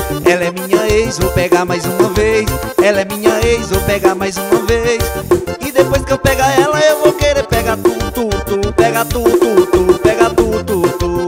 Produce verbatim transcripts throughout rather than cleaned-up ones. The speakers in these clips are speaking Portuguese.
Ela é minha ex, vou pegar mais uma vez. Ela é minha ex, vou pegar mais uma vez. E depois que eu pegar ela, eu vou querer pegar tu, tu, tu. Pega tu, tu, tu, pega tu, tu, tu.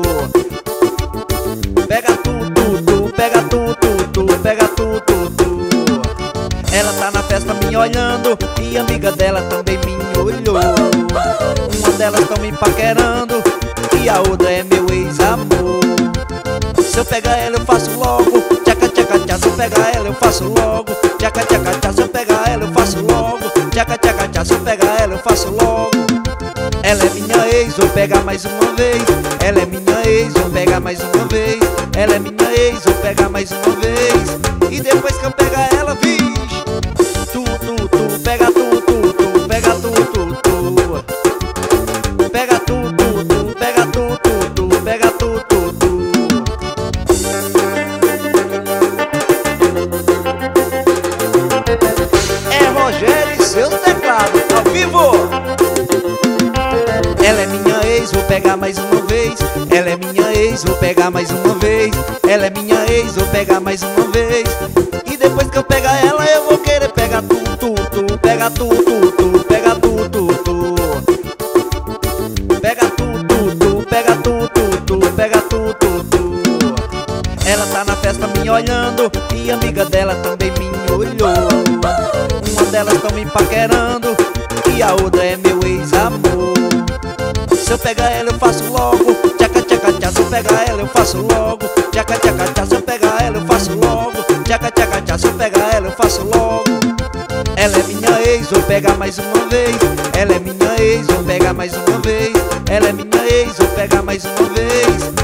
Pega tu, tu, tu, pega tu, tu, tu, pega tu, tu, tu. Ela tá na festa me olhando e a amiga dela também me olhou. Uma delas tão me paquerando e a outra é meu ex-amor. Se eu pegar ela eu faço logo tchaca tchaca tchá. Se eu pegar ela eu faço logo tchaca tchaca tchá. Se eu pegar ela eu faço logo tchaca tchaca tchá. Se eu pegar ela eu faço logo. Ela é minha ex, vou pegar mais uma vez. Ela é minha ex, vou pegar mais uma vez. Ela é minha ex, vou pegar mais uma vez. E depois que eu pegar ela, vixe, tu, tu, tu, pega tu, tu, tu, pega tu, tu, tu. Pega tu, tu, tu, pega tu, tu, tu, pega tu, tu, tu. É Rogério e seus teclados, ao vivo. Ela é minha ex, vou pegar mais uma vez. Ela é minha ex, vou pegar mais uma vez. Ela é minha ex, vou pegar mais uma vez. E depois que eu pegar ela, eu vou querer pegar tu, tu, tu. Pega tu, tu, tu, pega tu, tu, tu. Pega tu, tu, tu, pega tu, tu, tu, pega tu, tu, tu. Ela tá na festa me olhando e a amiga dela também me olhou. Uma delas tão me paquerando e a outra é meu ex-amor. Se eu pegar ela eu faço logo tchaca tchaca tchá. Se eu pegar ela eu faço logo tchaca tchaca tchá. Se eu pegar ela eu faço logo tchaca tchaca tchá. Se eu pegar ela eu faço logo. Ela é minha ex, vou pegar mais uma vez. Ela é minha ex, vou pegar mais uma vez. Ela é minha ex, vou pegar mais uma vez.